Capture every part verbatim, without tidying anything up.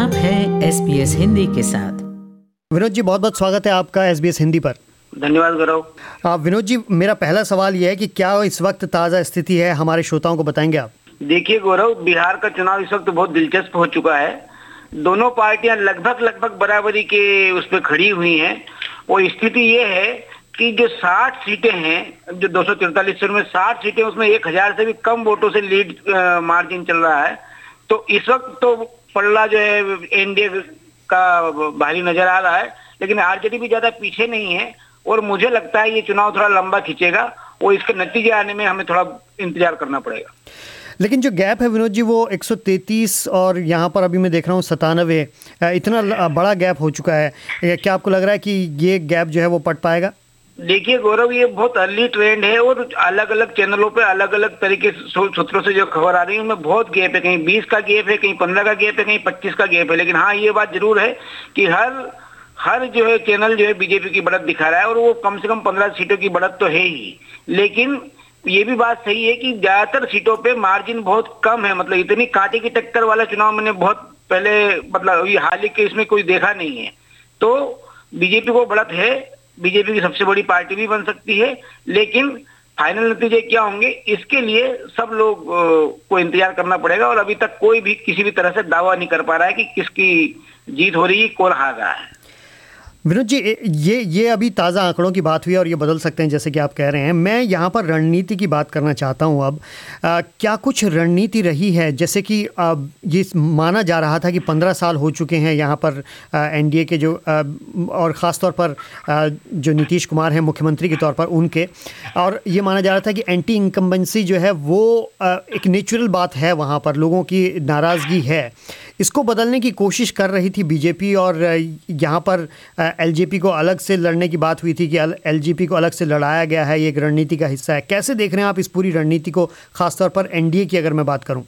आप हैं S B S Hindi के साथ। विनोद जी, बहुत बहुत स्वागत है आपका एस बी एस हिंदी पर। धन्यवाद गौरव। विनोद जी, मेरा पहला सवाल यह है कि क्या इस वक्त ताज़ा स्थिति है, हमारे श्रोताओं को बताएंगे आप? देखिए गौरव, बिहार का चुनाव इस वक्त बहुत दिलचस्प हो चुका है। दोनों पार्टियां लगभग लगभग बराबरी के उस पर खड़ी हुई हैं और स्थिति ये है कि जो साठ सीटें हैं, जो दो सौ तिरतालीस में साठ सीटें, उसमें एक हजार से भी कम वोटों से लीड मार्जिन चल रहा है। तो इस वक्त तो पल्ला जो है एनडीए का भारी नजर आ रहा है, लेकिन आरजेडी भी ज्यादा पीछे नहीं है और मुझे लगता है ये चुनाव थोड़ा लंबा खींचेगा और इसके नतीजे आने में हमें थोड़ा इंतजार करना पड़ेगा। लेकिन जो गैप है विनोद जी, वो एक सौ तैंतीस और यहाँ पर अभी मैं देख रहा हूँ सतानवे, इतना बड़ा गैप हो चुका है। क्या आपको लग रहा है कि ये गैप जो है वो पट पाएगा? देखिए गौरव, ये बहुत अर्ली ट्रेंड है और अलग अलग चैनलों पे अलग अलग तरीके सूत्रों से जो खबर आ रही है उनमें बहुत गैप है। कहीं बीस का गैप है, कहीं पंद्रह का गैप है, कहीं पच्चीस का गैप है। लेकिन हाँ, ये बात जरूर है कि हर हर जो है चैनल जो है बीजेपी की बढ़त दिखा रहा है और वो कम से कम पंद्रह सीटों की बढ़त तो है ही। लेकिन ये भी बात सही है कि ज्यादातर सीटों पे मार्जिन बहुत कम है। मतलब इतनी कांटे की टक्कर वाला चुनाव मैंने बहुत पहले, मतलब ये हाल ही के इसमें कोई देखा नहीं है। तो बीजेपी को बढ़त है, बीजेपी की सबसे बड़ी पार्टी भी बन सकती है, लेकिन फाइनल नतीजे क्या होंगे इसके लिए सब लोग को इंतजार करना पड़ेगा और अभी तक कोई भी किसी भी तरह से दावा नहीं कर पा रहा है कि किसकी जीत हो रही है, कौन हार रहा है। विनोद जी, ये ये अभी ताज़ा आंकड़ों की बात हुई है और ये बदल सकते हैं जैसे कि आप कह रहे हैं। मैं यहाँ पर रणनीति की बात करना चाहता हूँ। अब आ, क्या कुछ रणनीति रही है? जैसे कि आ, ये माना जा रहा था कि पंद्रह साल हो चुके हैं यहाँ पर एनडीए के जो आ, और ख़ास तौर पर आ, जो नीतीश कुमार हैं मुख्यमंत्री के तौर पर उनके, और ये माना जा रहा था कि एंटी इनकम्बेंसी जो है वो आ, एक नेचुरल बात है, वहाँ पर लोगों की नाराज़गी है। इसको बदलने की कोशिश कर रही थी बीजेपी और यहाँ पर एलजेपी को अलग से लड़ने की बात हुई थी कि एलजेपी को अलग से लड़ाया गया है, ये एक रणनीति का हिस्सा है। कैसे देख रहे हैं आप इस पूरी रणनीति को, खासतौर पर एनडीए की अगर मैं बात करूं?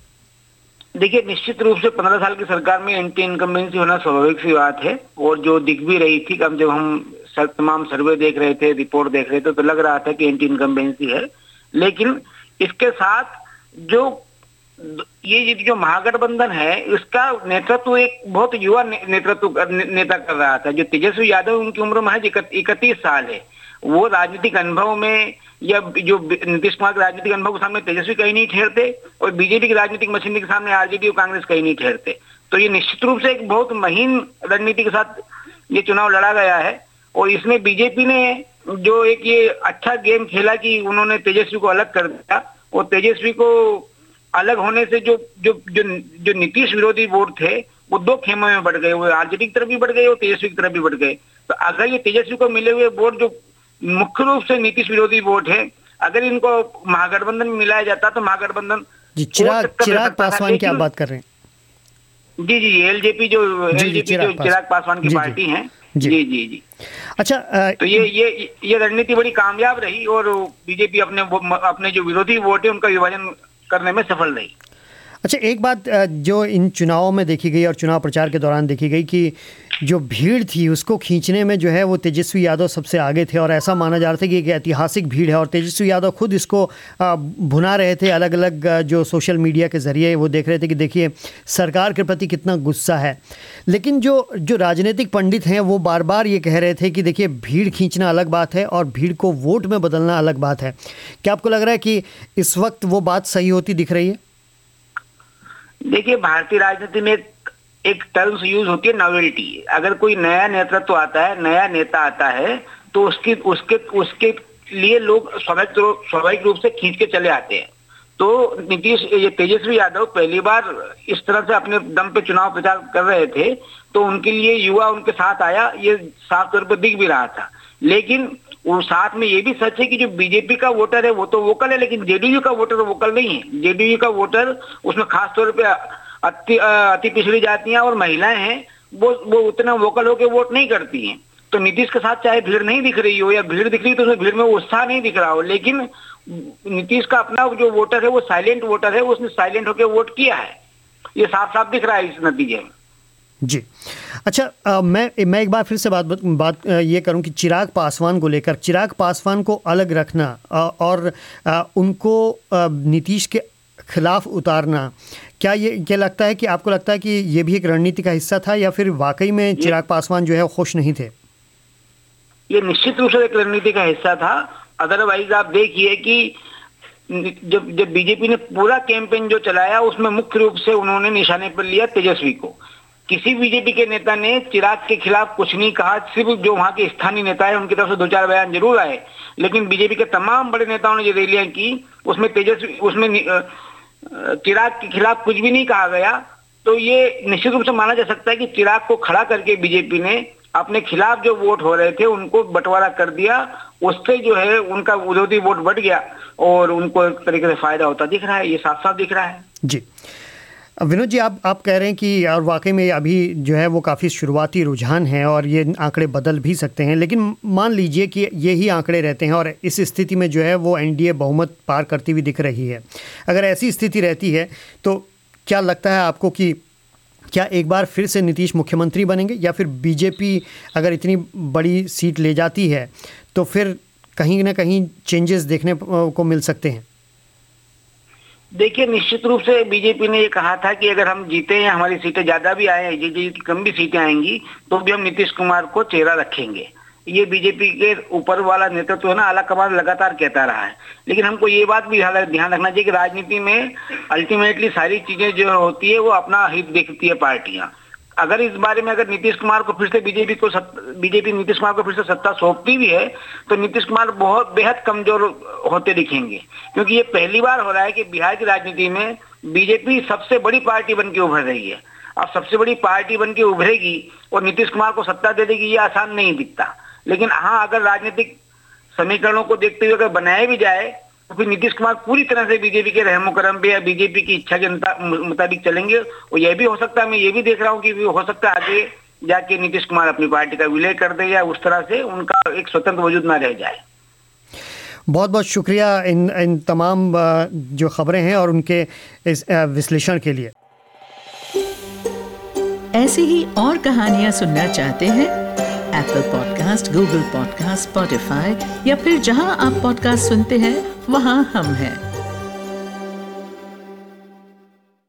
देखिए, निश्चित रूप से पंद्रह साल की सरकार में एंटी इनकम्बेंसी होना स्वाभाविक सी बात है और जो दिख भी रही थी। कम जब हम तमाम सर्वे देख रहे थे, रिपोर्ट देख रहे थे, तो लग रहा था कि एंटी इनकम्बेंसी है। लेकिन इसके साथ जो ये जो महागठबंधन है इसका नेतृत्व एक बहुत युवा नेतृत्व नेता कर रहा था। जो तेजस्वी यादव, उनकी उम्र महज इकतीस साल है। वो राजनीतिक अनुभव में या जो नीतीश कुमार के राजनीतिक अनुभव के सामने तेजस्वी कहीं नहीं ठहरते और बीजेपी की राजनीतिक मशीनरी के सामने आरजेडी और कांग्रेस कहीं नहीं ठहरते। तो ये निश्चित रूप से एक बहुत महीन रणनीति के साथ ये चुनाव लड़ा गया है और इसमें बीजेपी ने जो एक ये अच्छा गेम खेला कि उन्होंने तेजस्वी को अलग कर दिया और तेजस्वी को अलग होने से जो जो जो जो नीतीश विरोधी वोट थे वो दो खेमों में बढ़ गए। वो आरजेडी की तरफ भी बढ़ गए और तेजस्वी की तरफ भी बढ़ गए। तो अगर ये तेजस्वी को मिले हुए वोट जो मुख्य रूप से नीतीश विरोधी वोट है, अगर इनको महागठबंधन में मिलाया जाता तो महागठबंधन जी चिराग चिराग पासवान की आप बात कर रहे हैं? जी जी एलजेपी जो एलजेपी जो चिराग पासवान की पार्टी है। जी जी जी अच्छा, आ, तो ये ये ये रणनीति बड़ी कामयाब रही और बीजेपी अपने अपने जो विरोधी वोट है उनका विभाजन करने में सफल रही। अच्छा, एक बात जो इन चुनावों में देखी गई और चुनाव प्रचार के दौरान देखी गई कि जो भीड़ थी उसको खींचने में जो है वो तेजस्वी यादव सबसे आगे थे और ऐसा माना जा रहा था कि एक ऐतिहासिक भीड़ है और तेजस्वी यादव खुद इसको भुना रहे थे। अलग अलग जो सोशल मीडिया के ज़रिए वो देख रहे थे कि देखिए सरकार के प्रति कितना गुस्सा है। लेकिन जो जो राजनीतिक पंडित हैं वो बार बार ये कह रहे थे कि देखिए भीड़ खींचना अलग बात है और भीड़ को वोट में बदलना अलग बात है। क्या आपको लग रहा है कि इस वक्त वो बात सही होती दिख रही है? देखिए, भारतीय राजनीति में एक, एक टर्म्स यूज होती है नॉवेल्टी। अगर कोई नया नेतृत्व आता है, नया नेता आता है, तो उसकी उसके उसके लिए लोग स्वाभाविक स्वाभाविक रूप से खींच के चले आते हैं। तो नीतीश ये तेजस्वी यादव पहली बार इस तरह से अपने दम पे चुनाव प्रचार कर रहे थे तो उनके लिए युवा उनके साथ आया, ये साफ तौर पर दिख भी रहा था। लेकिन वो साथ में ये भी सच है कि जो बीजेपी का वोटर है वो तो वोकल है, लेकिन जेडीयू का वोटर वोकल नहीं है। जेडीयू का वोटर, उसमें खास तौर पे अति अति पिछड़ी जातियां और महिलाएं हैं, वो वो उतना वोकल होकर वोट नहीं करती हैं। तो नीतीश के साथ चाहे भीड़ नहीं दिख रही हो या भीड़ दिख रही है तो उसमें भीड़ में उत्साह नहीं दिख रहा हो, लेकिन नीतीश का अपना जो वोटर है वो साइलेंट वोटर है, उसने साइलेंट होकर वोट किया है। ये साफ साफ दिख रहा है इस नतीजे में। जी अच्छा, आ, मैं मैं एक बार फिर से बात बात ये करूं कि चिराग पासवान को लेकर, चिराग पासवान को अलग रखना आ, और आ, उनको आ, नीतीश के खिलाफ उतारना, क्या ये क्या लगता है कि आपको लगता है कि ये भी एक रणनीति का हिस्सा था या फिर वाकई में चिराग पासवान जो है खुश नहीं थे? ये निश्चित रूप से एक रणनीति का हिस्सा था। अदरवाइज आप देखिए कि जब जब बीजेपी ने पूरा कैंपेन जो चलाया उसमें मुख्य रूप से उन्होंने निशाने पर लिया तेजस्वी को। किसी बीजेपी के नेता ने चिराग के खिलाफ कुछ नहीं कहा, सिर्फ जो वहां के स्थानीय नेता है उनकी तरफ से दो चार बयान जरूर आए, लेकिन बीजेपी के तमाम बड़े नेताओं ने जो रैलियां की उसमें तेजस्वी उसमें चिराग के खिलाफ कुछ भी नहीं कहा गया। तो ये निश्चित रूप से माना जा सकता है कि चिराग को खड़ा करके बीजेपी ने अपने खिलाफ जो वोट हो रहे थे उनको बंटवारा कर दिया, उससे जो है उनका विरोधी वोट बढ़ गया और उनको एक तरीके से फायदा होता दिख रहा है, ये साफ साफ दिख रहा है। जी विनोद जी, आप आप कह रहे हैं कि और वाकई में अभी जो है वो काफ़ी शुरुआती रुझान है और ये आंकड़े बदल भी सकते हैं, लेकिन मान लीजिए कि ये ही आंकड़े रहते हैं और इस स्थिति में जो है वो एनडीए बहुमत पार करती हुई दिख रही है। अगर ऐसी स्थिति रहती है तो क्या लगता है आपको कि क्या एक बार फिर से नीतीश मुख्यमंत्री बनेंगे या फिर बीजेपी अगर इतनी बड़ी सीट ले जाती है तो फिर कहीं ना कहीं चेंजेस देखने को मिल सकते हैं? देखिए, निश्चित रूप से बीजेपी ने ये कहा था कि अगर हम जीते या हमारी सीटें ज्यादा भी आए, जी कम भी सीटें आएंगी तो भी हम नीतीश कुमार को चेहरा रखेंगे। ये बीजेपी के ऊपर वाला नेतृत्व है ना, आला कमान लगातार कहता रहा है। लेकिन हमको ये बात भी ध्यान रखना चाहिए कि राजनीति में अल्टीमेटली सारी चीजें जो होती है वो अपना हित देखती है पार्टियां। अगर इस बारे में अगर नीतीश कुमार को फिर से बीजेपी को बीजेपी नीतीश कुमार को फिर से सत्ता सौंपती भी है तो नीतीश कुमार बहुत बेहद कमजोर होते दिखेंगे, क्योंकि ये पहली बार हो रहा है कि बिहार की राजनीति में बीजेपी सबसे बड़ी पार्टी बन के उभर रही है। अब सबसे बड़ी पार्टी बन के उभरेगी और नीतीश कुमार को सत्ता दे देगी, ये आसान नहीं दिखता। लेकिन हाँ, अगर राजनीतिक समीकरणों को देखते हुए अगर बनाया भी जाए तो फिर नीतीश कुमार पूरी तरह से बीजेपी के रहमो करम पे या बीजेपी की इच्छा के मुताबिक चलेंगे। और यह भी हो सकता है, मैं ये भी देख रहा हूँ कि हो सकता है आगे जाके नीतीश कुमार अपनी पार्टी का विलय कर दे या उस तरह से उनका एक स्वतंत्र वजूद ना रह जाए। बहुत बहुत शुक्रिया इन इन तमाम जो खबरें हैं और उनके इस विश्लेषण के लिए। ऐसी ही और कहानियां सुनना चाहते हैं? Apple podcast, Google podcast, Spotify या फिर जहां आप पॉडकास्ट सुनते हैं वहां हम हैं।